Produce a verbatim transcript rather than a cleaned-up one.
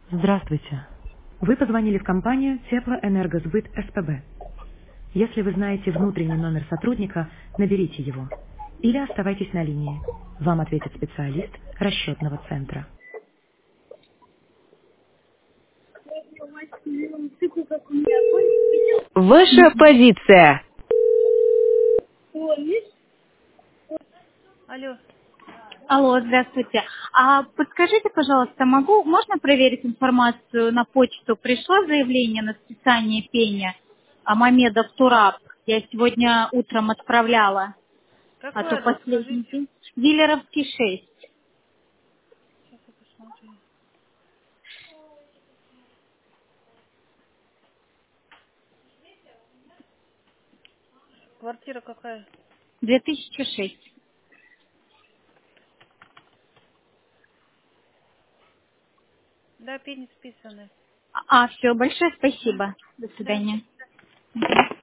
Здравствуйте. Вы позвонили в компанию Теплоэнергосбыт СПБ. Если вы знаете внутренний номер сотрудника, наберите его. Или оставайтесь на линии. Вам ответит специалист расчетного центра. Ваша позиция. Алло. Алло, здравствуйте. А подскажите, пожалуйста, могу, можно проверить информацию на почту? Пришло заявление на списание пени а Мамедов Тураб. Я сегодня утром отправляла, а Какой то адрес, последний скажите? день. Виллеровский шесть. Сейчас я посмотрю. Квартира какая? две тысячи шесть. Да, пени списаны. А, все, большое М? спасибо. До Да. свидания.